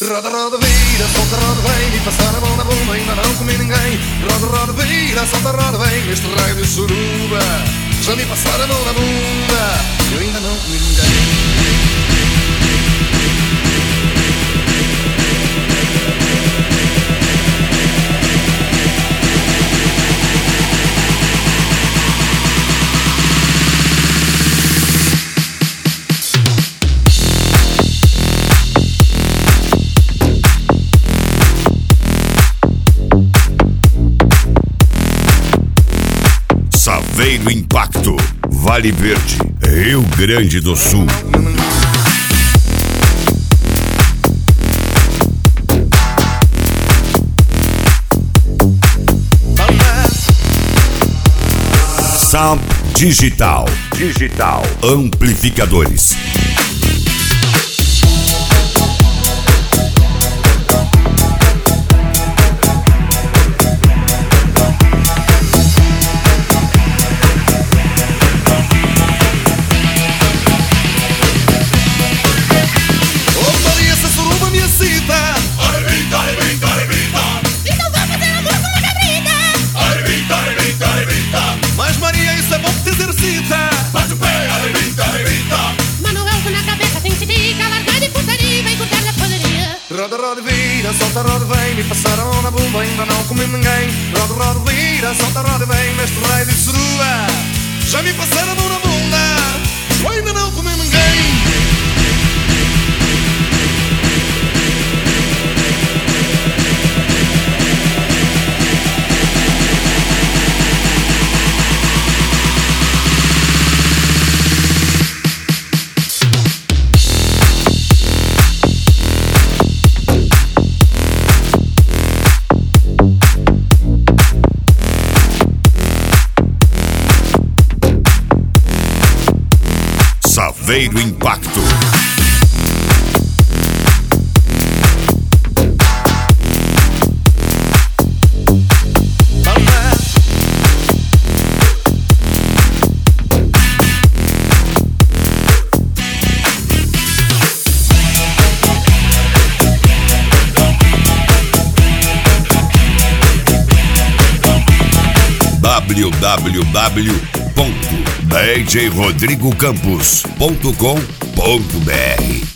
Roda, roda, vira, solta, roda, vem. Me passar a mão na bunda, ainda não comi ninguém. Roda, roda, vira, solta, roda, vem. Neste raio de suruba, já me passaram a mão na bunda, eu ainda não comi ninguém. Saveiro Impacto, Vale Verde, Rio Grande do Sul. Sound Digital Amplificadores. Mas Maria, isso é bom que te exercita. Bate o pé, arrebita, arrebita. Manuel com na cabeça tem que dica. Largar de putaria, vem cortar da poderia. Roda, roda, vira, solta, roda, vem. Me passaram a mão na bunda, ainda não comi ninguém. Roda, roda, vira, solta, roda, vem. Neste raio de suruba, já me passaram a mão na bunda, eu ainda não comi ninguém. Saveiro Impacto. www.djrodrigocampos.com.br